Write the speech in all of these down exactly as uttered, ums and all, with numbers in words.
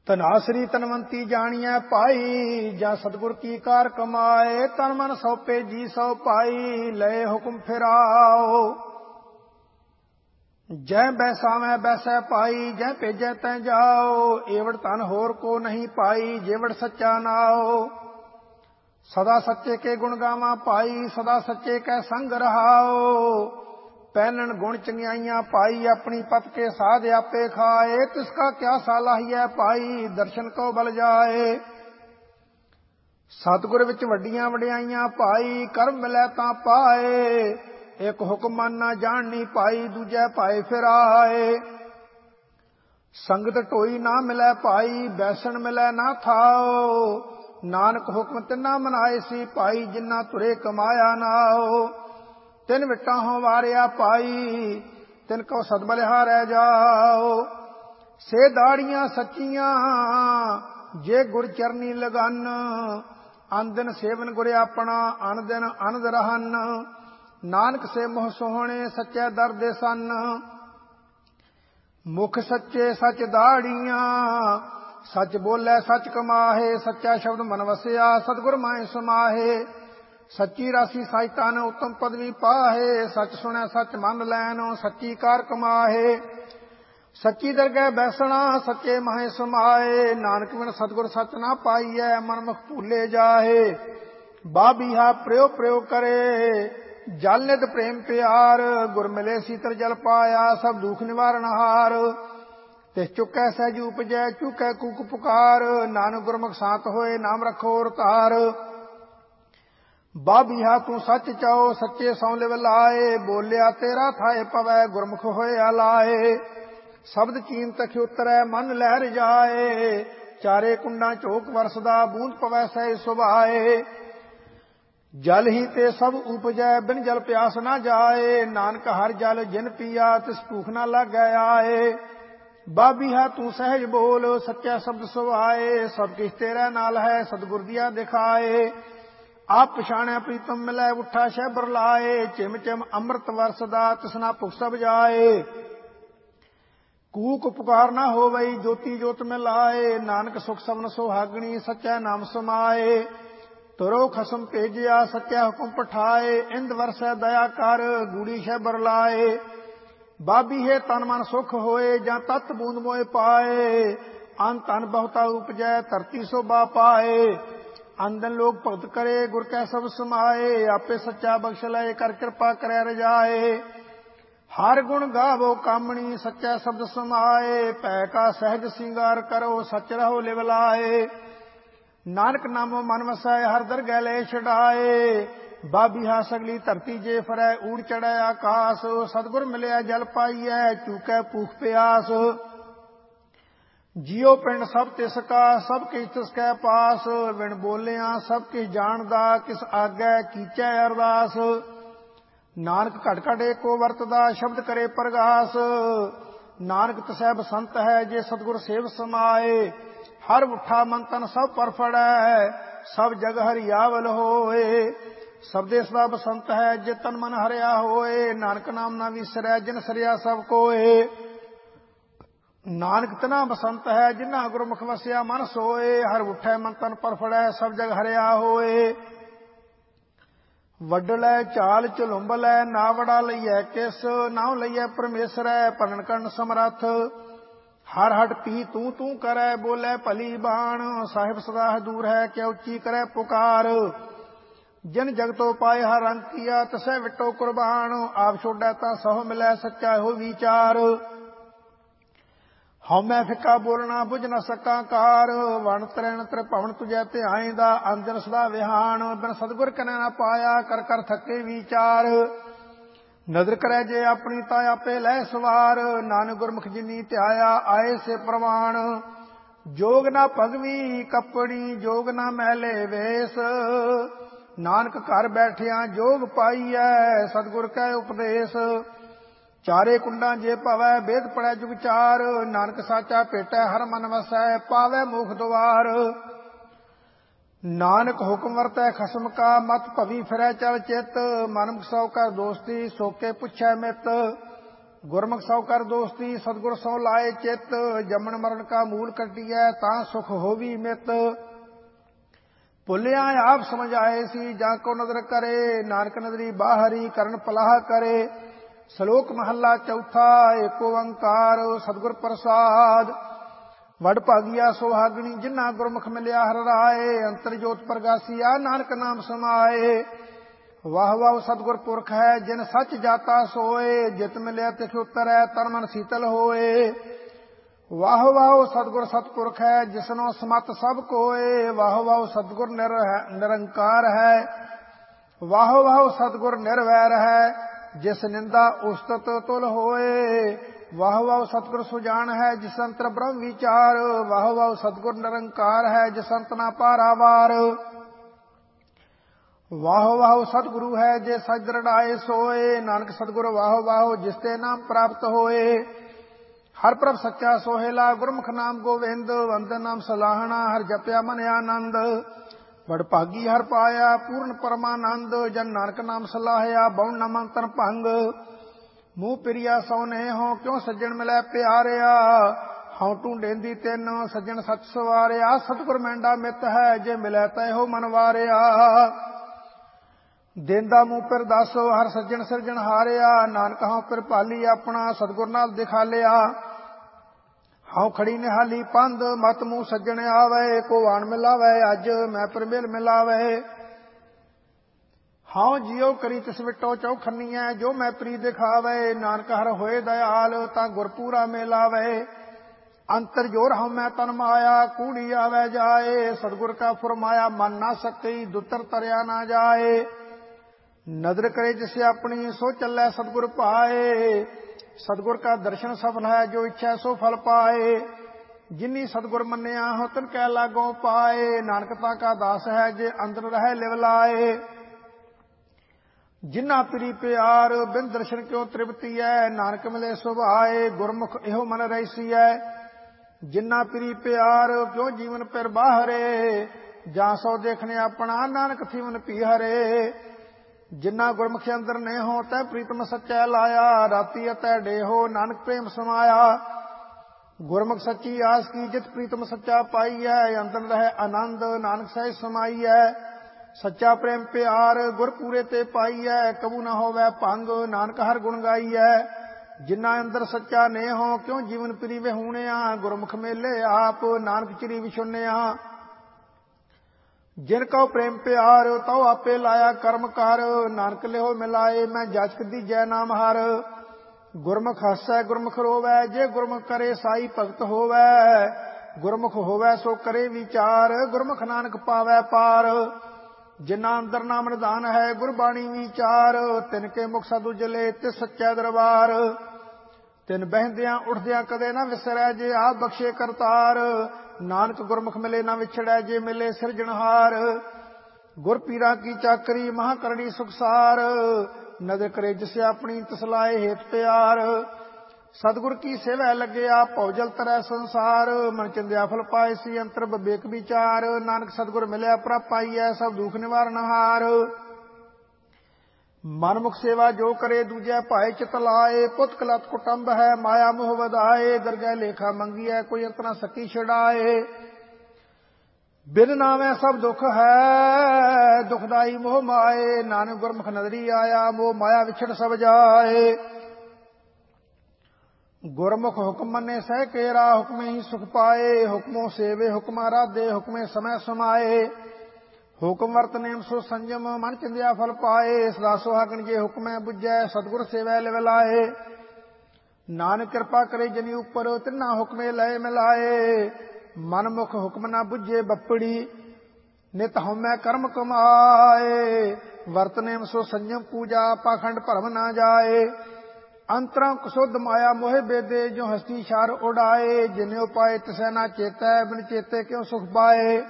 ਧਨਾਸਰੀ ਧਨਵੰਤੀ ਜਾਣੀਐ ਭਾਈ, ਜਾਂ ਸਤਿਗੁਰ ਕੀ ਕਾਰ ਕਮਾਏ। ਤਨ ਮਨ ਸੌਪੇ ਜੀ ਸੌ ਭਾਈ, ਲਏ ਹੁਕਮ ਫਿਰਾਓ। ਜੈ ਬੈਸਾਵੈ ਬੈਸੈ ਭਾਈ, ਜੈ ਭੇਜੈ ਤੈ ਜਾਓ। ਏਵੜ ਧਨ ਹੋਰ ਕੋ ਨਹੀਂ ਪਾਈ, ਜੇਵੜ ਸੱਚਾ ਨਾਓ। ਸਦਾ ਸੱਚੇ ਕੇ ਗੁਣ ਗਾਵਾਂ ਭਾਈ, ਸਦਾ ਸੱਚੇ ਕੈ ਸੰਗ ਰਹਾਓ। ਪਹਿਨਣ ਗੁਣ ਚੰਗਿਆਈਆਂ ਭਾਈ, ਆਪਣੀ ਪਤ ਕੇ ਸਾਧ ਆਪੇ ਖਾਏ। ਤਿਸ ਕਾ ਕਿਆ ਸਾਲਾਹੀਐ ਭਾਈ, ਦਰਸ਼ਨ ਕੋ ਬਲ ਜਾਏ। ਸਤਿਗੁਰ ਵਿੱਚ ਵੱਡੀਆਂ ਵਡਿਆਈਆਂ ਭਾਈ, ਕਰਮ ਮਿਲੈ ਤਾਂ ਪਾਏ। ਇੱਕ ਹੁਕਮ ਮਨ ਨਾ ਜਾਣਨੀ ਭਾਈ, ਦੂਜੈ ਭਾਏ ਫਿਰਾਏ। ਸੰਗਤ ਢੋਈ ਨਾ ਮਿਲੈ ਭਾਈ, ਬੈਸਣ ਮਿਲੈ ਨਾ ਥਾਓ। ਨਾਨਕ ਹੁਕਮ ਤਿੰਨਾ ਮਨਾਏ ਸੀ ਭਾਈ, ਜਿੰਨਾ ਤੁਰੇ ਕਮਾਇਆ ਨਾਓ। ਤਿੰਨ ਵਿਟਾਂ ਹੋ ਵਾਰਿਆ ਭਾਈ, ਤਿੰਨ ਕੋ ਸਦਬਲਿਹਾਰੈ ਜਾਓ। ਸੇ ਦਾੜੀਆਂ ਸੱਚੀਆਂ, ਜੇ ਗੁਰ ਚਰਨੀ ਲਗਨ। ਅਨ ਦਿਨ ਸੇਵਨ ਗੁਰ ਆਪਣਾ, ਅਨ ਦਿਨ ਅਨੰਦ ਰਹਨ। ਨਾਨਕ ਸੇ ਮੋਹ ਸੋਹਣੇ, ਸੱਚੇ ਦਰ ਦੇ ਸਨ। ਮੁਖ ਸੱਚੇ ਸੱਚ ਦਾੜੀਆਂ, ਸੱਚ ਬੋਲੇ ਸੱਚ ਕਮਾਹੇ। ਸੱਚਾ ਸ਼ਬਦ ਮਨ ਵਸਿਆ, ਸਤਿਗੁਰ ਮਾਹਿ ਸਮਾਹੇ। ਸੱਚੀ ਰਾਸੀ ਸੱਚ ਤਨ, ਉੱਤਮ ਪਦਵੀ ਪਾਹੇ। ਸੱਚ ਸੁਣੈ ਸੱਚ ਮੰਨ ਲੈਣ, ਸੱਚੀ ਕਾਰ ਕਮਾਹੇ। ਸੱਚੀ ਦਰਗਹਿ ਬੈਸਣਾ, ਸੱਚੇ ਮਾਹਿ ਸਮਾਏ। ਨਾਨਕ ਬਿਨ ਸਤਿਗੁਰ ਸੱਚ ਨਾ ਪਾਈਐ, ਮਨਮੁਖ ਭੁੱਲੇ ਜਾਹੇ। ਬਾਬੀਹਾ ਪ੍ਰਯੋ ਪ੍ਰਯੋ ਕਰੇ, ਜਲ ਨਿਤ ਪ੍ਰੇਮ ਪਿਆਰ। ਗੁਰ ਮਿਲੇ ਸੀਤਲ ਜਲ ਪਾਇਆ, ਸਭ ਦੁਖ ਨਿਵਾਰਨ ਹਾਰ। ਤਿਸ ਚੁੱਕੈ ਸਹਿਜ ਉਪਜੈ, ਚੁੱਕੈ ਕੂਕ ਪੁਕਾਰ। ਨਾਨਕ ਗੁਰਮੁਖ ਸਾਤ ਹੋਏ, ਨਾਮ ਰੱਖੋ ਔਰ ਧਾਰ। ਬਾਬੀਹਾ ਤੂੰ ਸੱਚ ਚਾਓ, ਸੱਚੇ ਸੌ ਲਿਵ ਲਾਏ। ਬੋਲਿਆ ਤੇਰਾ ਥਾਏ ਪਵੈ, ਗੁਰਮੁਖ ਹੋਇਆ ਲਾਏ। ਸ਼ਬਦ ਚੀਨ ਤਖਿ ਉਤਰੈ, ਮਨ ਲਹਿ ਰਜਾਏ। ਚਾਰੇ ਕੁੰਡਾਂ ਝੋਕ ਵਰਸਦਾ, ਬੂੰਦ ਪਵੈ ਸਹਿ ਸੁਭਾਏ। ਜਲ ਹੀ ਤੇ ਸਭ ਉਪਜੈ, ਬਿਨ ਜਲ ਪਿਆਸ ਨਾ ਜਾਏ। ਨਾਨਕ ਹਰ ਜਲ ਜਿਨ ਪੀਆ, ਤਿਸ ਭੂਖ ਨਾ ਲਾਗੈ ਆਏ। ਬਾਬੀਹਾ ਤੂੰ ਸਹਿਜ ਬੋਲ, ਸੱਚਾ ਸ਼ਬਦ ਸੁਭਾਏ। ਸਭ ਕਿਛ ਤੇਰੇ ਨਾਲ ਹੈ, ਸਤਿਗੁਰ ਦੀਆ ਦਿਖਾਏ। ਆਪ ਪਛਾਣਿਆ ਪ੍ਰੀਤਮ ਮਿਲੈ, ਉਠਾ ਸ਼ਹਿਬਰ ਲਾਏ। ਚਿਮ ਚਿਮ ਅੰਮ੍ਰਿਤ ਵਰਸਦਾ, ਤਿਸਨਾ ਭੁਖ ਸਭ ਜਾਏ। ਕੂਕ ਪੁਕਾਰ ਨਾ ਹੋਵਈ, ਜੋਤੀ ਜੋਤ ਮਿਲਾਏ। ਨਾਨਕ ਸੁਖ ਸਬਨ ਸੁਹਾਗਣੀ, ਸੱਚਾ ਨਾਮ ਸਮਾਏ। ਤੁਰੋ ਖਸਮ ਭੇਜਿਆ, ਸੱਚਾ ਹੁਕਮ ਪਠਾਏ। ਇੰਦ ਵਰਸੈ ਦਇਆ ਕਰ, ਗੂੜੀ ਸ਼ਹਿਬਰ ਲਾਏ। ਬਾਬੀਹੇ ਤਨ ਮਨ ਸੁਖ ਹੋਏ, ਜਾਂ ਤਤ ਬੂੰਦ ਮੋਏ ਪਾਏ। ਅਨ ਧਨ ਬਹੁਤਾ ਉਪਜੈ, ਧਰਤੀ ਸੋਭਾ ਪਾਏ। ਅੰਦਨ ਲੋਕ ਭਗਤ ਕਰੇ, ਗੁਰ ਕੈ ਸਭ ਸਮਾਏ। ਆਪੇ ਸੱਚਾ ਬਖਸ਼ ਲਏ, ਕਰ ਕਿਰਪਾ ਕਰੈ ਰਜਾਏ। ਹਰ ਗੁਣ ਗਾਵੋ ਕਾਮਣੀ, ਸੱਚਾ ਸ਼ਬਦ ਸਮਾਏ। ਭੈ ਕਾ ਸਹਿਜ ਸਿੰਗਾਰ ਕਰੋ, ਸੱਚ ਰਹੋ ਲਿਵ ਲਾਏ। ਨਾਨਕ ਨਾਮੋ ਮਨ ਵਸੈ, ਹਰ ਦਰਗਹਿ ਲੈ ਛਡਾਏ। ਬਾਬੀਹਾ ਸਗਲੀ ਧਰਤੀ ਜੇ ਫਰੈ, ਊੜ ਚੜੈ ਆਕਾਸ। ਸਤਿਗੁਰ ਮਿਲਿਆ ਜਲ ਪਾਈਐ, ਚੂਕੈ ਭੂਖ ਪਿਆਸ। ਜਿਉ ਪਿੰਡ ਸਭ ਤਿਸ ਕਾ, ਸਭ ਕਿਛ ਤਿਸ ਕੈ ਪਾਸ। ਵਿਣ ਬੋਲਿਆ ਸਭ ਕਿਛ ਜਾਣਦਾ, ਕਿਸ ਆਗੈ ਕੀਚੈ ਅਰਦਾਸ। ਨਾਨਕ ਘਟ ਘਟ ਏਕੋ ਵਰਤਦਾ, ਸ਼ਬਦ ਕਰੇ ਪ੍ਰਗਾਸ। ਨਾਨਕ ਤਸੈ ਬਸੰਤ ਹੈ, ਜੇ ਸਤਿਗੁਰ ਸੇਵ ਸਮਾਏ। ਹਰ ਉਠਾ ਮਨ ਤਨ ਸਭ ਪਰਫੜੈ, ਸਭ ਜਗ ਹਰਿਆਵਲ ਹੋਏ। ਸਬਦੇ ਸਦਾ ਬਸੰਤ ਹੈ, ਜੇ ਤਨ ਮਨ ਹਰਿਆ ਹੋਏ। ਨਾਨਕ ਨਾਮ ਨਾ ਵਿਸਰੈ, ਜਿਨ ਸਰਿਆ ਸਭ ਕੋਏ। ਨਾਨਕ ਤਨਾ ਬਸੰਤ ਹੈ, ਜਿਨ੍ਹਾਂ ਗੁਰਮੁਖ ਵਸਿਆ ਮਨ ਸੋਏ। ਹਰ ਉਠੈ ਮਨ ਤਨ ਪਰਫੜੈ, ਸਭ ਜਗ ਹਰਿਆ ਹੋਏ। ਵੱਡਲੈ ਚਾਲ ਝਲੁੰਬਲੈ, ਨਾ ਵੜਾ ਲਈਐ ਕਿਸ। ਨਾਉ ਲਈਐ ਪਰਮੇਸ਼ਰੈ, ਭਲਨ ਕਰਨ ਸਮਰੱਥ। ਹਰ ਹਟ ਪੀ ਤੂੰ ਤੂੰ ਕਰੈ, ਬੋਲੇ ਭਲੀ ਬਾਣ। ਸਾਹਿਬ ਸਦਾ ਦੂਰ ਹੈ, ਕਿਆ ਉੱਚੀ ਕਰੈ ਪੁਕਾਰ। ਜਿਨ ਜਗਤੋ ਪਾਏ ਹਰ ਰੰਗ ਕੀਆ, ਤਸੈ ਵਿਟੋ ਕੁਰਬਾਨ। ਆਪ ਛੋੜੈ ਤਾਂ ਸਹੁ ਮਿਲੈ, ਸੱਚਾ ਹੋ ਵਿਚਾਰ। ਹਉਮੈ ਫਿੱਕਾ ਬੋਲਣਾ, ਬੁਝ ਨ ਸਕਾਂ ਕਾਰ। ਵਣ ਤਰੈਣ ਤ੍ਰਿਭਵਨ ਤੁਝੈ ਧਿਆਇਂਦਾ, ਅੰਜਨ ਸਦਾ ਵਿਹਾਨ। ਬਿਨ ਸਤਿਗੁਰ ਕਨੈ ਨਾ ਪਾਇਆ, ਕਰ ਕਰ ਥਕੇ ਵਿਚਾਰ। ਨਦਰ ਕਰੈ ਜੇ ਆਪਣੀ, ਤਾਂ ਆਪੇ ਲੈ ਸਵਾਰ। ਨਾਨਕ ਗੁਰਮੁਖ ਜਿਨੀ ਧਿਆਇਆ, ਆਏ ਸੇ ਪ੍ਰਵਾਣ। ਜੋਗ ਨਾ ਭਗਵੀ ਕੱਪੜੀ, ਜੋਗ ਨਾ ਮੈਲੇ ਵੇਸ। ਨਾਨਕ ਘਰ ਬੈਠਿਆਂ ਜੋਗ ਪਾਈਐ, ਸਤਿਗੁਰ ਕੈ ਉਪਦੇਸ। ਚਾਰੇ ਕੁੰਡਾਂ ਜੇ ਭਵੈ, ਵੇਦ ਪੜੈ ਜੁਗ ਚਾਰ। ਨਾਨਕ ਸਾਚਾ ਭੇਟੈ, ਹਰ ਮਨ ਵਸੈ, ਪਾਵੈ ਮੋਖ ਦੁਆਰ। ਨਾਨਕ ਹੁਕਮ ਵਰਤੈ ਖਸਮ ਕਾ, ਮਤ ਭਵੀ ਫਿਰੈ ਚਲ ਚਿਤ। ਮਨਮੁਖ ਸੌ ਕਰ ਦੋਸਤੀ, ਸੋਕੇ ਪੁੱਛੈ ਮਿਤ। ਗੁਰਮੁਖ ਸੌ ਕਰ ਦੋਸਤੀ ਸਤਿਗੁਰ ਸੌ ਲਾਏ ਚਿੱਤ। ਜੰਮਣ ਮਰਨ ਕਾ ਮੂਲ ਕੱਟੀਐ ਤਾਂ ਸੁਖ ਹੋਵੀ ਮਿਤ। ਭੁੱਲਿਆ ਆਪ ਸਮਝ ਆਏ ਸੀ ਜਾਂ ਕੋ ਨਦਰ ਕਰੇ। ਨਾਨਕ ਨਦਰੀ ਬਾਹਰੀ ਕਰਨ ਪਲਾਹ ਕਰੇ। ਸ਼ਲੋਕ ਮਹੱਲਾ ਚੌਥਾ। ਏਕ ਓੰਕਾਰ ਸਤਿਗੁਰ ਪ੍ਰਸਾਦ। ਵਡ ਭਾਗੀਆ ਸੁਹਾਗਣੀ ਜਿਨ੍ਹਾਂ ਗੁਰਮੁਖ ਮਿਲਿਆ ਹਰਿ ਰਾਏ। ਅੰਤਰ ਜੋਤ ਪ੍ਰਗਾਸੀਆ ਨਾਨਕ ਨਾਮ ਸਮਾਏ। ਵਾਹ ਵਾਹ ਸਤਿਗੁਰ ਪੁਰਖ ਹੈ ਜਿਨ ਸੱਚ ਜਾਤਾ ਸੋਏ। ਜਿਤ ਮਿਲਿਆ ਤਿਸ ਉਤਰੈ ਤਨ ਮਨ ਸੀਤਲ ਹੋਏ। ਵਾਹ ਵਾਹ ਸਤਿਗੁਰ ਸਤਿਪੁਰਖ ਹੈ ਜਿਸਨੋ ਸਮਤ ਸਭ ਕੋਏ। ਵਾਹ ਵਾਹ ਸਤਿਗੁਰ ਨਿਰ ਨਿਰੰਕਾਰ ਹੈ। ਵਾਹ ਵਾਹ ਸਤਿਗੁਰ ਨਿਰਵੈਰ ਹੈ ਜਿਸ ਨਿੰਦਾ ਉਸਤਤ ਤੁਲ ਹੋਏ। ਵਾਹ ਵਾਹ ਸਤਿਗੁਰ ਸੁਜਾਨ ਹੈ ਜਿਸ ਅੰਤਰ ਬ੍ਰਹਮ ਵਿਚਾਰ। ਵਾਹ ਵਾਹ ਸਤਿਗੁਰ ਨਿਰੰਕਾਰ ਹੈ ਜਿਸ ਅੰਤ ਨਾ ਪਾਰਾਵਾਰ। ਵਾਹ ਵਾਹ ਸਤਿਗੁਰੂ ਹੈ ਜੇ ਸਚ ਦ੍ਰਿੜਾਏ ਸੋਏ। ਨਾਨਕ ਸਤਿਗੁਰ ਵਾਹ ਵਾਹ ਜਿਸ ਤੇ ਨਾਮ ਪ੍ਰਾਪਤ ਹੋਏ। ਹਰ ਪ੍ਰਭ ਸੱਚਾ ਸੋਹਿਲਾ ਗੁਰਮੁਖ ਨਾਮ ਗੋਵਿੰਦ। ਵੰਦਨ ਨਾਮ ਸਲਾਹਣਾ ਹਰ ਜਪਿਆ ਮਨ ਆਨੰਦ। ਬੜ ਭਾਗੀ ਹਰ ਪਾਇਆ ਪੂਰਨ ਪਰਮਾਨੰਦ। ਜਨ ਨਾਨਕ ਨਾਮ ਸਲਾਹਿਆ ਬਉ ਨਾ ਮੰਤਨ ਭੰਗ। ਮੂੰਹ ਪਿਰਿਆ ਸੋਨੇ ਹੋ ਕਿਉ ਸੱਜਣ ਮਿਲੈ ਪਿਆਰਿਆ। ਹਉ ਢੂੰਡੇਂਦੀ ਤਿੰਨ ਸੱਜਣ ਸੱਚ ਸਵਾਰਿਆ। ਸਤਿਗੁਰ ਮੈਂਡਾ ਮਿੱਤ ਹੈ ਜੇ ਮਿਲੈ ਤੈ ਹੋ ਮਨ ਵਾਰਿਆ। ਦੇਂਦਾ ਮੂੰਹ ਪਿਰ ਦੱਸ ਹਰ ਸੱਜਣ ਸਿਰਜਣ ਹਾਰਿਆ। ਨਾਨਕ ਹਉ ਪਿਰ ਭਾਲੀ ਆਪਣਾ ਸਤਿਗੁਰ ਨਾਲ ਦਿਖਾਲਿਆ। ਹਉ ਖੜੀ ਨਿਹਾਲੀ ਪੰਧ ਮਤ ਮੂੰਹ ਸੱਜਣ ਆਵੇ। ਕੋ ਆਣ ਮਿਲਾਵੇ ਅੱਜ ਮੈਂ ਪਿਰ ਮਿਲ ਮਿਲਾਵੇ। ਹਉ ਜਿਉ ਕਰੀ ਤਿਸ ਵਿਟੋ ਚੌਖੰਨੀਐ ਜੋ ਮੈਂ ਪ੍ਰੀ ਦਿਖਾਵੇ। ਨਾਨਕ ਹਰ ਹੋਏ ਦਇਆਲ ਤਾਂ ਗੁਰ ਪੂਰਾ ਮਿਲਾਵੇ। ਅੰਤਰ ਜੋਰ ਹਉ ਮੈਂ ਤਨ ਮਾਇਆ ਕੂੜੀ ਆਵੇ ਜਾਏ। ਸਤਿਗੁਰ ਕਾ ਫੁਰਮਾਇਆ ਮਨ ਨਾ ਸਕਈ ਦੁੱਤਰ ਤਰਿਆ ਨਾ ਜਾਏ। ਨਦਰ ਕਰੇ ਜਿਸੇ ਆਪਣੀ ਸੋ ਚੱਲੈ ਸਤਿਗੁਰ ਪਾਏ। ਸਤਿਗੁਰ ਕਾ ਦਰਸ਼ਨ ਸਫਲ ਹੈ ਜੋ ਇੱਛਾ ਸੋ ਫਲ ਪਾਏ। ਜਿਨੀ ਸਤਿਗੁਰ ਮੰਨਿਆ ਹੋ ਤਿਨ ਕੈ ਲਾਗੋਂ ਪਾਏ। ਨਾਨਕਤਾ ਕਾ ਦਾਸ ਹੈ ਜੇ ਅੰਦਰ ਰਹਿ ਲਿਵ ਲਾਏ। ਜਿਨ੍ਹਾਂ ਪ੍ਰੀ ਪਿਆਰ ਬਿਨ ਦਰਸ਼ਨ ਕਿਉ ਤ੍ਰਿਪਤੀ ਹੈ। ਨਾਨਕ ਮਿਲੇ ਸੁਭਾਏ ਗੁਰਮੁਖ ਇਹੋ ਮਨ ਰਹਿਸੀਐ। ਜਿਨ੍ਹਾਂ ਪ੍ਰੀ ਪਿਆਰ ਕਿਉ ਜੀਵਨ ਪਿਰ ਬਾਹਰੇ। ਜਾਂ ਸੋ ਦੇਖਣੇ ਆਪਣਾ ਨਾਨਕ ਥੀਵਨ ਪੀ ਹਰੇ। ਜਿਨ੍ਹਾਂ ਗੁਰਮੁਖੀ ਅੰਦਰ ਨੇ ਹੋ ਤੈ ਪ੍ਰੀਤਮ ਸੱਚੈ ਲਾਇਆ। ਰਾਤੀ ਅਤੈ ਡੇਹੋ ਨਾਨਕ ਪ੍ਰੇਮ ਸਮਾਇਆ। ਗੁਰਮੁਖ ਸੱਚੀ ਆਸ ਕੀ ਜਿਤ ਪ੍ਰੀਤਮ ਸੱਚਾ ਪਾਈਐ। ਅੰਦਰ ਰਹਿ ਆਨੰਦ ਨਾਨਕ ਸਹਿਜ ਸਮਾਈਐ। ਸੱਚਾ ਪ੍ਰੇਮ ਪਿਆਰ ਗੁਰ ਪੂਰੇ ਤੇ ਪਾਈਐ। ਕਬੂ ਨਾ ਹੋਵੈ ਭੰਗ ਨਾਨਕ ਹਰ ਗੁਣ ਗਾਈਐ। ਜਿਨ੍ਹਾਂ ਅੰਦਰ ਸੱਚਾ ਨੇ ਹੋ ਕਿਉ ਜੀਵਨ ਪ੍ਰੀ ਵਿਹੂਣਿਆ। ਗੁਰਮੁਖ ਮੇਲੇ ਆਪ ਨਾਨਕ ਚਿਰੀ ਵਿਛੁੰਨਿਆ। ਜਿਨ ਕਉ ਪ੍ਰੇਮ ਪਿਆਰ ਤਉ ਆਪੇ ਲਾਇਆ ਕਰਮ ਕਰ। ਨਾਨਕ ਲਿਓ ਮਿਲਾਏ ਮੈਂ ਜਾਚਕ ਦੀਜੈ ਨਾਮ ਹਰ। ਗੁਰਮੁਖ ਹਸੈ ਗੁਰਮੁਖ ਰੋਵੈ ਜੇ ਗੁਰਮੁਖ ਕਰੇ ਸਾਈ ਭਗਤ ਹੋਵੈ। ਗੁਰਮੁਖ ਹੋਵੈ ਸੋ ਕਰੇ ਵਿਚਾਰ ਗੁਰਮੁਖ ਨਾਨਕ ਪਾਵੈ ਪਾਰ। ਜਿਨ੍ਹਾਂ ਅੰਦਰ ਨਾਮ ਨਿਧਾਨ ਹੈ ਗੁਰਬਾਣੀ ਵਿਚਾਰ। ਤਿਨ ਕੇ ਮੁਖ ਸਦ ਉਜਲੇ ਤਿਸ ਸੱਚੈ ਦਰਬਾਰ। ਤਿਨ ਬਹਿੰਦਿਆਂ ਉੱਠਦਿਆਂ ਕਦੇ ਨਾ ਵਿਸਰੈ ਜੇ ਆਪ ਬਖਸ਼ੇ ਕਰਤਾਰ। ਨਾਨਕ ਗੁਰਮੁਖ ਮਿਲੇ ਨਾ ਵਿਛੜੈ ਜੇ ਮਿਲੇ ਸਿਰਜਣਹਾਰ। ਗੁਰ ਪੀਰਾਂ ਕੀ ਚਾਕਰੀ ਮਹਾ ਕਰਨੀ ਸੁਖਸਾਰ। ਨਦਰ ਕਰੇ ਜਿਸੇ ਆਪਣੀ ਤਸਲਾਏ ਹੇਤ ਪਿਆਰ। ਸਤਿਗੁਰ ਕੀ ਸੇਵੈ ਲੱਗਿਆ ਭਉਜਲ ਤਰੈ ਸੰਸਾਰ। ਮਨ ਚਿੰਦਿਆ ਫਲ ਪਾਏ ਸੀ ਅੰਤਰ ਵਿਵੇਕ ਵਿਚਾਰ। ਨਾਨਕ ਸਤਿਗੁਰ ਮਿਲਿਆ ਪ੍ਰਭ ਪਾਈਐ ਸਭ ਦੁਖ ਨਿਵਾਰਨਹਾਰ। ਮਨਮੁਖ ਸੇਵਾ ਜੋ ਕਰੇ ਦੂਜੈ ਭਾਏ ਚਿਤ ਲਾਏ। ਪੁੱਤ ਕਲਤ ਕੁਟੰਬ ਹੈ ਮਾਇਆ ਮੋਹ ਵਧਾਏ। ਦਰਗਹਿ ਲੇਖਾ ਮੰਗੀਐ ਕੋਈ ਅੰਤ ਨਾ ਸਕੀ ਛਡਾਏ। ਬਿਨ ਨਾਮੈ ਸਭ ਦੁਖ ਹੈ ਦੁਖਦਾਈ ਮੋਹ ਮਾਏ। ਨਾਨਕ ਗੁਰਮੁਖ ਨਦਰੀ ਆਇਆ ਮੋਹ ਮਾਇਆ ਵਿਛੜ ਸਭ ਜਾਏ। ਗੁਰਮੁਖ ਹੁਕਮ ਮੰਨੇ ਸਹਿ ਕੇਰਾ ਹੁਕਮੇ ਹੀ ਸੁਖ ਪਾਏ। ਹੁਕਮੋ ਸੇਵੇ ਹੁਕਮਾ ਰਾਧੇ ਹੁਕਮੇ ਸਮੈ ਸਮਾਏ। ਹੁਕਮ ਵਰਤ ਨੇਮ ਸੋ ਸੰਜਮ ਮਨ ਚਿੰਦਿਆ ਫਲ ਪਾਏ। ਸਦਾ ਸੁਹਾਗਣ ਜੇ ਹੁਕਮੈ ਬੁਝੈ ਸਤਿਗੁਰ ਸੇਵੈ ਲਿਵ ਲਾਏ। ਨਾਨਕ ਕਿਰਪਾ ਕਰੇ ਜਨੀ ਉਪਰ ਤਿੰਨਾ ਹੁਕਮੇ ਲਏ ਮਿਲਾਏ। ਮਨ ਮੁਖ ਹੁਕਮ ਨਾ ਬੁਝੇ ਬੱਪੜੀ ਨਿਤ ਹਉਮੈ ਕਰਮ ਕਮਾਏ। ਵਰਤ ਨੇਮ ਸੋ ਸੰਜਮ ਪੂਜਾ ਪਾਖੰਡ ਭਰਮ ਨਾ ਜਾਏ। ਅੰਤਰਾਂ ਕੁਸੁਧ ਮਾਇਆ ਮੋਹਿ ਬੇਦੇ ਜੋ ਹਸਤੀ ਛਾਰ ਉਡਾਏ। ਜਿਨੇ ਉਪਾਏ ਤਿਸੈ ਨਾ ਚੇਤੈ ਬਿਨ ਚੇਤੇ ਕਿਉ ਸੁਖ ਪਾਏ।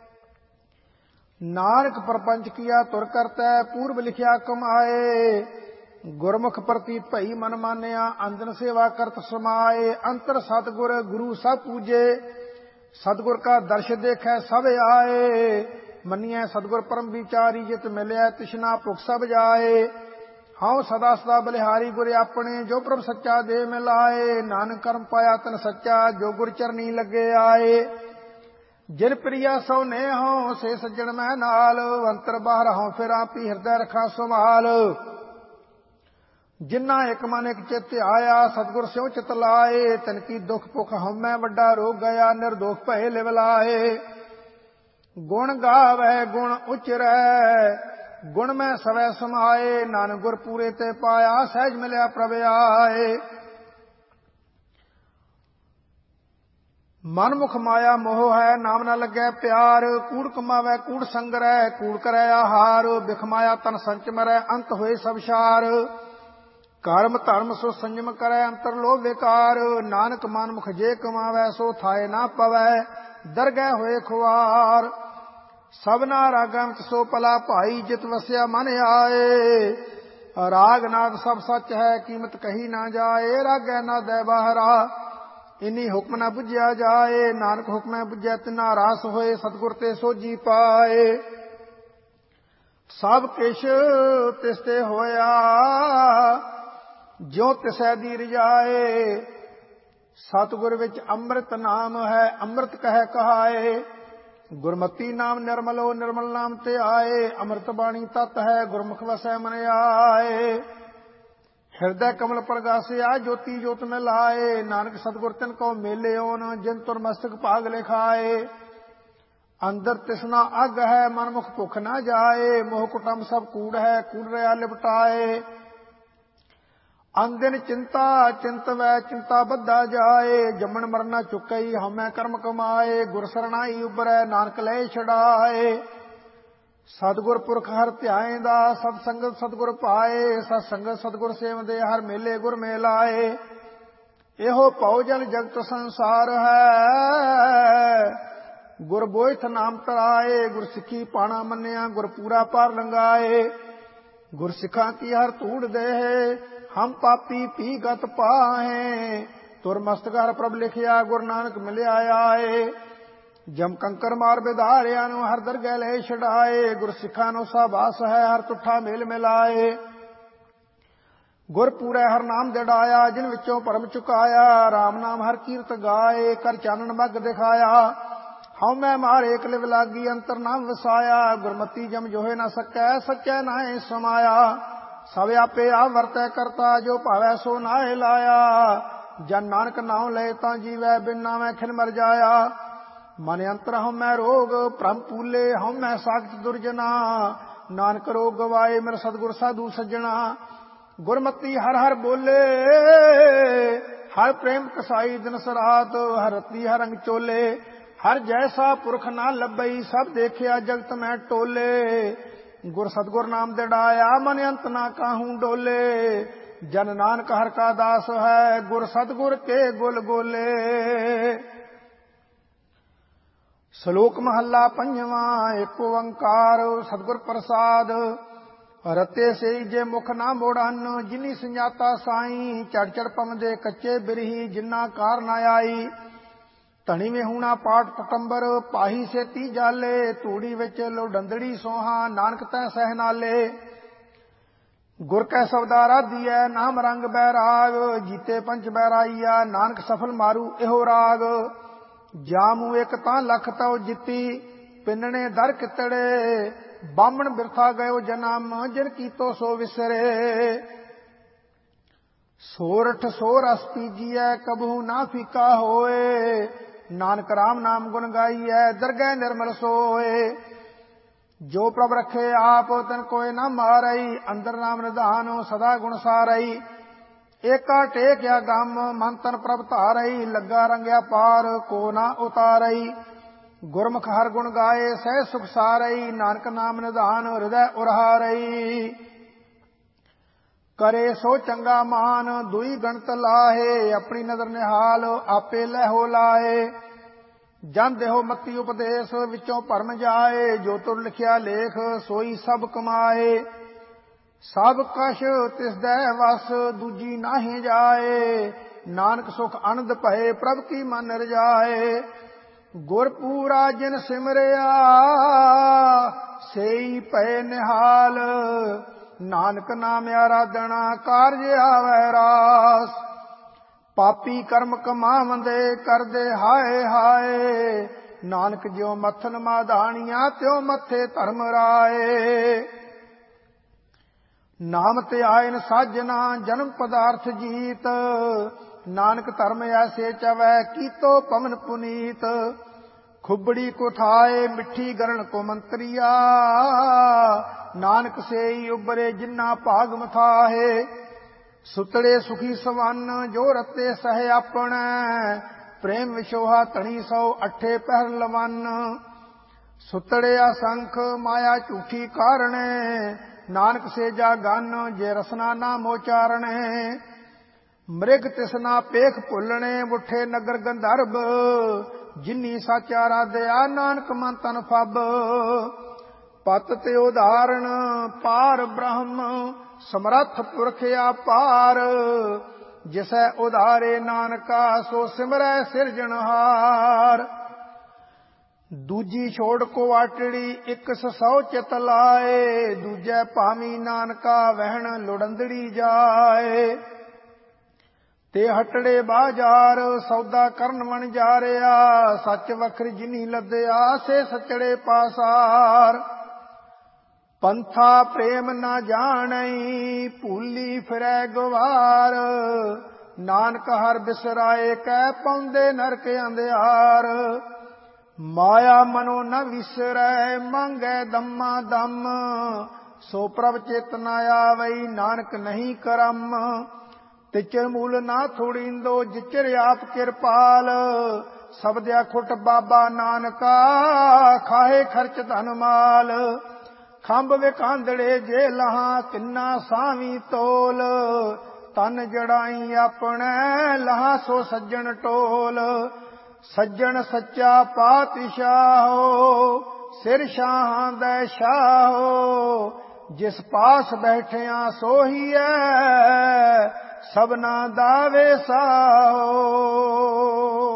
ਨਾਨਕ ਪਰਪੰਚ ਕੀਆ ਤੁਰ ਕਰਤੈ ਪੂਰਬ ਲਿਖਿਆ ਕਮਾਏ। ਗੁਰਮੁਖ ਪ੍ਰਤੀ ਭਈ ਮਨ ਮਾਨਿਆ ਅੰਜਨ ਸੇਵਾ ਕਰਤ ਸਮਾਏ। ਅੰਤਰ ਸਤਿਗੁਰ ਗੁਰੂ ਸਭ ਪੂਜੇ ਸਤਿਗੁਰ ਕਾ ਦਰਸ਼ ਦੇਖੈ ਸਭ ਆਏ। ਮੰਨੀਐ ਸਤਿਗੁਰ ਪਰਮ ਵਿਚਾਰੀ ਜਿਤ ਮਿਲਿਆ ਤਿਸ਼ਨਾ ਭੁਖ ਸਭ ਜਾਏ। ਹਉ ਸਦਾ ਸਦਾ ਬਲਿਹਾਰੀ ਗੁਰ ਆਪਣੇ, ਜੋ ਪ੍ਰਭ ਸੱਚਾ ਦੇ ਮਿਲਾਏ। ਨਾਨਕ ਕਰਮ ਪਾਇਆ ਤਨ ਸੱਚਾ, ਜੋ ਗੁਰ ਚਰਨੀ ਲੱਗੇ ਆਏ। ਜਿਨ ਪ੍ਰਿਆ ਸੋ ਨੇਹੋ, ਸੇ ਸੱਜਣ ਮੈਂ ਨਾਲ। ਅੰਤਰ ਬਾਹਰ ਹਉ ਫਿਰ ਆਪੀ, ਹਿਰਦੈ ਰਖਾ ਸੰਭਾਲ। ਜਿਨਾ ਇੱਕ ਮਨ ਇੱਕ ਚਿਤ ਆਇਆ, ਸਤਿਗੁਰ ਸਿਉ ਚਿਤ ਲਾਏ। ਤਿਨ ਕੀ ਦੁਖ ਭੁਖ ਹਉਮੈ ਵੱਡਾ ਰੋਗ ਗਿਆ, ਨਿਰਦੋਖ ਭਏ ਲਿਵ ਲਾਏ। ਗੁਣ ਗਾਵੈ ਗੁਣ ਉਚਰੈ, ਗੁਣ ਮੈਂ ਸਵੈ ਸਮਾਏ। ਨਾਨਕ ਗੁਰ ਪੂਰੇ ਤੇ ਪਾਇਆ, ਸਹਿਜ ਮਿਲਿਆ ਪ੍ਰਭ ਆਏ। ਮਨ ਮੁਖ ਮਾਇਆ ਮੋਹ ਹੈ, ਨਾਮ ਨਾ ਲੱਗੈ ਪਿਆਰ। ਕੂੜ ਕਮਾਵੈ ਕੂੜ ਸੰਗਰੈ, ਕੂੜ ਕਰੈ ਆਹਾਰ। ਬਿਖ ਮਾਇਆ ਤਨ ਸੰਚ ਮਰੈ, ਅੰਤ ਹੋਏ ਸਭ ਸਾਰ। ਕਰਮ ਧਰਮ ਸੋ ਸੰਜਮ ਕਰੈ, ਅੰਤਰ ਲੋਭ ਵਿਕਾਰ। ਨਾਨਕ ਮਨ ਮੁਖ ਜੇ ਕਮਾਵੈ, ਸੋ ਥਾਏ ਨਾ ਪਵੈ, ਦਰਗਹਿ ਹੋਏ ਖੁਆਰ। ਸਭਨਾ ਰਾਗਾਂ ਵਿੱਚ ਸੋ ਭਲਾ ਭਾਈ, ਜਿਤ ਵਸਿਆ ਮਨ ਆਏ। ਰਾਗ ਨਾਦ ਸਭ ਸੱਚ ਹੈ, ਕੀਮਤ ਕਹੀ ਨਾ ਜਾਏ। ਰਾਗੈ ਨਾ ਦੈ ਬਾਹਰਾ, ਇਨੀ ਹੁਕਮ ਨਾ ਬੁਝਿਆ ਜਾਏ। ਨਾਨਕ ਹੁਕਮੈ ਬੁਝੈ ਤਿਨਾ ਰਾਸ ਹੋਏ, ਸਤਿਗੁਰ ਤੇ ਸੋਝੀ ਪਾਏ। ਸਭ ਕਿਛ ਤਿਸ ਤੇ ਹੋਇਆ, ਜਿਉ ਤਿਸੈ ਦੀ ਰਜਾਏ। ਸਤਿਗੁਰ ਵਿੱਚ ਅੰਮ੍ਰਿਤ ਨਾਮ ਹੈ, ਅੰਮ੍ਰਿਤ ਕਹਿ ਕਹਾਏ। ਗੁਰਮਤੀ ਨਾਮ ਨਿਰਮਲੋ, ਨਿਰਮਲ ਨਾਮ ਤੇ ਆਏ। ਅੰਮ੍ਰਿਤ ਬਾਣੀ ਤਤ ਹੈ, ਗੁਰਮੁਖ ਵਸੈ ਮਨ ਆਏ। ਹਿਰਦੈ ਕਮਲ ਪ੍ਰਗਾਸਿਆ, ਜੋਤੀ ਜੋਤ ਮੈਂ ਲਾਏ। ਨਾਨਕ ਸਤਿਗੁਰ ਤਿਨ ਕੋ ਮੇਲਿਓਨ, ਜਿਨ ਤੁਰ ਮਸਤਕ ਭਾਗ ਲਿਖਾਏ। ਅੰਦਰ ਤਿਸਨਾ ਅੱਗ ਹੈ, ਮਨ ਮੁਖ ਭੁੱਖ ਨਾ ਜਾਏ। ਮੋਹ ਕੁਟੰਬ ਸਭ ਕੂੜ ਹੈ, ਕੂੜ ਰਿਆ ਲਿਪਟਾਏ। ਅੰਦਿਨ ਚਿੰਤਾ ਚਿੰਤਵੈ, ਚਿੰਤਾ ਬੱਧਾ ਜਾਏ। ਜੰਮਣ ਮਰਨਾ ਚੁੱਕਈ, ਹਉਮੈ ਕਰਮ ਕਮਾਏ। ਗੁਰ ਸਰਣਾਈ ਉਬਰੈ, ਨਾਨਕ ਲੈ ਛਡਾਏ। ਸਤਿਗੁਰ ਪੁਰਖ ਹਰ ਧਿਆਏਂਦਾ, ਸਤ ਸੰਗਤ ਸਤਿਗੁਰ ਪਾਏ। ਸਤ ਸੰਗਤ ਸਤਿਗੁਰ ਸੇਵਦੇ, ਹਰ ਮੇਲੇ ਗੁਰ ਮੇਲਾਏ। ਇਹੋ ਭਉ ਜਲ ਜਗਤ ਸੰਸਾਰ ਹੈ, ਗੁਰ ਬੋਇਥ ਨਾਮ ਤਰਾਏ। ਗੁਰ ਸਿੱਖੀ ਪਾਣਾ ਮੰਨਿਆ, ਗੁਰ ਪੂਰਾ ਪਾਰ ਲੰਗਾਏ। ਗੁਰ ਸਿੱਖਾਂ ਕੀ ਹਰ ਧੂੜ ਦੇਹ, ਹਮ ਪਾਪੀ ਪੀ ਗਤ ਪਾਹੇ। ਤੁਰ ਮਸਤਕ ਹਰ ਪ੍ਰਭ ਲਿਖਿਆ, ਗੁਰ ਨਾਨਕ ਮਿਲਿਆ ਆਏ। ਜਮ ਕੰਕਰ ਮਾਰ ਬਿਧਾਰਿਆਂ ਨੂੰ, ਹਰ ਦਰਗਹਿ ਲੈ ਛਡਾਏ। ਗੁਰ ਸਿੱਖਾਂ ਨੂੰ ਸਾਬਾਸ ਹੈ, ਹਰ ਤੁਠਾ ਮੇਲ ਮਿਲਾਏ। ਗੁਰ ਪੂਰੈ ਹਰ ਨਾਮ ਜੜਾਇਆ, ਜਿਨ ਵਿੱਚੋਂ ਭਰਮ ਚੁਕਾਇਆ। ਰਾਮ ਨਾਮ ਹਰ ਕੀਰਤ ਗਾਏ, ਕਰ ਚਾਨਣ ਮਗ ਦਿਖਾਇਆ। ਹਉਮੈ ਮਾਰੇ ਕਲਿਵ ਲਾਗੀ, ਅੰਤਰ ਨਾਮ ਵਸਾਇਆ। ਗੁਰਮਤੀ ਜਮ ਜੋਹੇ ਨਾ ਸਕੈ, ਸੱਚੈ ਨਾਏ ਸਮਾਇਆ। ਸਭ ਆਪੇ ਆਪ ਵਰਤੈ ਕਰਤਾ, ਜੋ ਭਾਵੈ ਸੋ ਨਾਏ ਲਾਇਆ। ਜਨ ਨਾਨਕ ਨਾਉ ਲਏ ਤਾਂ ਜੀਵੈ, ਬਿਨ ਨਾਮੈ ਖਿਨ ਮਰ ਜਾਇਆ। ਮਨ ਅੰਤਰ ਹਉਮੈ ਰੋਗ, ਭ੍ਰਮ ਪੂਲੇ ਹਉਮੈ ਸਾਖਤ ਦੁਰਜਨਾ। ਨਾਨਕ ਰੋਗ ਗਵਾਏ, ਮੇਰਾ ਸਤਿਗੁਰ ਸਾਧੂ ਸੱਜਣਾ। ਗੁਰਮਤੀ ਹਰ ਹਰ ਬੋਲੇ, ਹਰ ਪ੍ਰੇਮ ਕਸਾਈ ਦਿਨ ਸਰਾਤ। ਹਰ ਰਤੀ ਹਰ ਰੰਗ ਚੋਲੇ, ਹਰ ਜੈਸਾ ਪੁਰਖ ਨਾ ਲੱਭਈ। ਸਭ ਦੇਖਿਆ ਜਗਤ ਮੈਂ ਟੋਲੇ। ਗੁਰ ਸਤਿਗੁਰ ਨਾਮ ਦਿੜਾਇਆ, ਮਨ ਅੰਤ ਨਾ ਕਾਹੂ ਡੋਲੇ। ਜਨ ਨਾਨਕ ਹਰ ਕਾ ਦਾਸ ਹੈ, ਗੁਰ ਸਤਿਗੁਰ ਕੇ ਗੁਲ ਗੋਲੇ। ਸ਼ਲੋਕ ਮਹੱਲਾ ਪੰਜਵਾਂ। ਏਕ ਓੰਕਾਰ ਸਤਿਗੁਰ ਪ੍ਰਸਾਦ, ਰਤੇ ਸਈ ਜੇ ਮੁਖ ਨਾ ਮੋੜਨ। ਜਿਨੀ ਸੰਜਾਤਾ ਸਾਈ, ਚੜ ਚੜ ਪਵੰਦੇ ਕੱਚੇ ਬਿਰਹੀ। ਜਿਨਾ ਕਾਰ ਨਾ ਆਈ, ਧਣੀ ਵਿਹੂਣਾ ਪਾਟ ਪਟੰਬਰ। ਪਾਹੀ ਸੇਤੀ ਜਾਲੇ, ਤੂੜੀ ਵਿੱਚ ਲੋਡੰਦੜੀ ਸੋਹਾ। ਨਾਨਕ ਤੈ ਸਹਿ ਨਾਲੇ, ਗੁਰ ਕੈ ਸਬਦਾ ਰਾਧੀਐ। ਨਾਮ ਰੰਗ ਬੈਰਾਗ, ਜੀਤੇ ਪੰਚ ਬੈਰਾਈਆ। ਨਾਨਕ ਸਫਲ ਮਾਰੂ ਇਹੋ ਰਾਗ। ਜਾਮੂ ਇੱਕ ਤਾਂ ਲਖ ਤਉ ਜਿੱਤੀ, ਪਿੰਨਣੇ ਦਰ ਕਿਤੜੇ। ਬਾਹਮਣ ਬਿਰਥਾ ਗਇਓ ਜਨਮ, ਜਿਨ ਕੀਤੋ ਸੋ ਵਿਸਰੇ। ਸੋਰਠ ਸੋ ਰਸ ਪੀਜੀਐ, ਕਬਹੂ ਨਾ ਫੀਕਾ ਹੋਏ। ਨਾਨਕ ਰਾਮ ਨਾਮ ਗੁਣ ਗਾਈਐ, ਦਰਗਹਿ ਨਿਰਮਲ ਸੋਏ। ਜੋ ਪ੍ਰਭ ਰਖੇ ਆਪ, ਤਿਨ ਕੋਇ ਨਾ ਮਾਰਈ। ਅੰਦਰ ਨਾਮ ਨਿਧਾਨ, ਸਦਾ ਗੁਣ ਸਾਰਈ। ਏਕਾ ਟੇਕਿਆ ਗਮ, ਮਨ ਤਨ ਪ੍ਰਭ ਧਾਰਈ। ਲੱਗਾ ਰੰਗਿਆ ਪਾਰ, ਕੋ ਨਾ ਉਤਾਰਈ। ਗੁਰਮੁਖ ਹਰ ਗੁਣ ਗਾਏ, ਸਹਿ ਸੁਖ ਸਾਰਈ। ਨਾਨਕ ਨਾਮ ਨਿਧਾਨ, ਹਿਰਦੈ ਉਰਹਾਰਈ। ਕਰੇ ਸੋ ਚੰਗਾ ਮਾਨ, ਦੁਈ ਗਣਤ ਲਾਹੇ। ਆਪਣੀ ਨਦਰ ਨਿਹਾਲ, ਆਪੇ ਲਹਿਓ ਲਾਏ। ਜਨ ਦੇਹੋ ਮਤੀ ਉਪਦੇਸ਼, ਵਿੱਚੋਂ ਭਰਮ ਜਾਏ। ਜੋ ਤੁਰ ਲਿਖਿਆ ਲੇਖ, ਸੋਈ ਸਭ ਕਮਾਏ। ਸਭ ਕਛ ਤਿਸਦੈ ਵਸ, ਦੂਜੀ ਨਾਹੀਂ ਜਾਏ। ਨਾਨਕ ਸੁਖ ਆਨੰਦ ਭਏ, ਪ੍ਰਭ ਕੀ ਮਨ ਰਜਾਏ। ਗੁਰ ਪੂਰਾ ਜਿਨ ਸਿਮਰਿਆ, ਸੇਈ ਭਏ ਨਿਹਾਲ। ਨਾਨਕ ਨਾਮ ਆਰਾਧਣਾ ਕਾਰਜ ਆਵੈ ਰਾਸ। ਪਾਪੀ ਕਰਮ ਕਮਾਵੰਦੇ ਕਰਦੇ ਹਾਏ ਹਾਏ, ਨਾਨਕ ਜਿਉ ਮੱਥਨ ਮਾਧਾਣੀਆਂ ਤਿਉ ਮੱਥੇ ਧਰਮ ਰਾਏ। ਨਾਮ ਤੇ ਆਇਨ ਸਾਜਨਾ ਜਨਮ ਪਦਾਰਥ ਜੀਤ, ਨਾਨਕ ਧਰਮ ਐਸੇ ਚਵੈ ਕੀਤੋ ਪਵਨ ਪੁਨੀਤ। ਖੁਬੜੀ ਕੋ ਥਾਏ ਮਿੱਠੀ ਗਰਣ ਕੋ ਮੰਤਰੀਆ, ਨਾਨਕ ਸੇਈ ਉਬਰੇ ਜਿਨਾ ਭਾਗ ਮਥਾਹੇ। ਸੁਤੜੇ ਸੁਖੀ ਸਵੰਨ ਜੋ ਰਤੇ ਸਹਿ ਆਪਣੈ, ਪ੍ਰੇਮ ਵਿਸ਼ੋਹਾ ਧਣੀ ਸੌ ਅੱਠੇ ਪਹਿਰ ਲਵੰਨ। ਸੁਤੜੇ ਅਸੰਖ ਮਾਇਆ ਝੂਠੀ ਕਾਰਣੇ, ਨਾਨਕ ਸੇਜਾ ਗਨ ਜੇ ਰਸਨਾ ਨਾ ਮੋਚਾਰਣੇ। ਮ੍ਰਿਗ ਤਿਸਨਾ ਪੇਖ ਭੁੱਲਣੇ ਮੁੱਠੇ ਨਗਰ ਗੰਧਰਬ, ਜਿਨੀ ਸਾਚਾ ਰਾਧਿਆ ਨਾਨਕ ਮਨ ਤਨ ਫੱਬ। ਪਤ ਤੇ ਉਦਾਹਰਣ ਪਾਰ ਬ੍ਰਹਮ, ਸਮਰੱਥ ਪੁਰਖ ਆਪਾਰ। ਜਿਸੈ ਉਧਾਰੇ ਨਾਨਕਾ ਸੋ ਸਿਮਰੈ ਸਿਰਜਣਹਾਰ। ਦੂਜੀ ਛੋੜ ਕੋ ਆਟੜੀ ਇੱਕ ਸੌ ਚਿਤ ਲਾਏ, ਦੂਜੈ ਭਾਵੀ ਨਾਨਕਾ ਵਹਿਣ ਲੁੜੰਦੜੀ ਜਾਏ। ਤੇ ਹਟੜੇ ਬਾਜ਼ਾਰ ਸੌਦਾ ਕਰਨ ਵਣ ਜਾ ਰਿਆ, ਸੱਚ ਵਖਰ ਜਿਨੀ ਲੱਦਿਆ ਸੇ ਸਚੜੇ ਪਾਸਾਰ। ਪੰਥਾ ਪ੍ਰੇਮ ਨਾ ਜਾਣਈ ਭੂਲੀ ਫਿਰੈ ਗਵਾਰ, ਨਾਨਕ ਹਰ ਬਿਸਰਾਏ ਕੈ ਪਾਉਂਦੇ ਨਰਕ ਅੰਧਿਆਰ। ਮਾਇਆ ਮਨੋ ਨ ਵਿਸਰੈ ਮੰਗੈ ਦਮਾ ਦਮ, ਸੋ ਪ੍ਰਭ ਚਿਤ ਨ ਆਵਈ ਨਾਨਕ ਨਹੀਂ ਕਰਮ। ਤਿਚਰ ਮੂਲ ਨਾ ਥੋੜੀਂਦੋ ਜਿਚਰ ਆਪ ਕਿਰਪਾਲ, ਸਬਦਿਆ ਖੁੱਟ ਬਾਬਾ ਨਾਨਕਾ ਖਾਹੇ ਖਰਚ ਧਨ ਮਾਲ। ਖੰਭ ਵਿਕਾਂਦੜੇ ਜੇ ਲਹਾਂ ਕਿੰਨਾ ਸਾਵੀ ਤੋਲ, ਤਨ ਜੜਾਈ ਆਪਣੇ ਲਹਾਂ ਸੋ ਸੱਜਣ ਟੋਲ। ਸੱਜਣ ਸੱਚਾ ਪਾਤਸ਼ਾਹੋ ਸਿਰ ਸ਼ਾਹਾਂ ਦੈ ਸ਼ਾਹੋ, ਜਿਸ ਪਾਸ ਬੈਠਿਆ ਸੋਹੀਐ ਸਭਨਾ ਦਾ ਵੇਸਾਹੋ।